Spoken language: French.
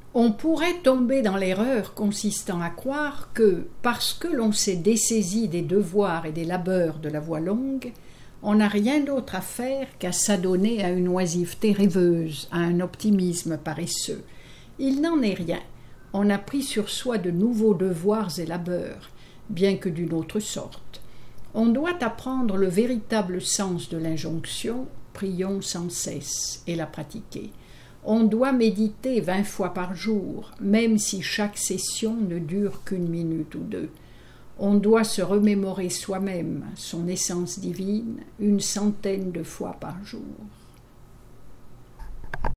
On pourrait tomber dans l'erreur consistant à croire que, parce que l'on s'est dessaisi des devoirs et des labeurs de la voie longue, on n'a rien d'autre à faire qu'à s'adonner à une oisiveté rêveuse, à un optimisme paresseux. Il n'en est rien. On a pris sur soi de nouveaux devoirs et labeurs, bien que d'une autre sorte. On doit apprendre le véritable sens de l'injonction « prions sans cesse » et la pratiquer. On doit méditer 20 fois par jour, même si chaque session ne dure qu'1 minute ou 2. On doit se remémorer soi-même son essence divine 100 de fois par jour.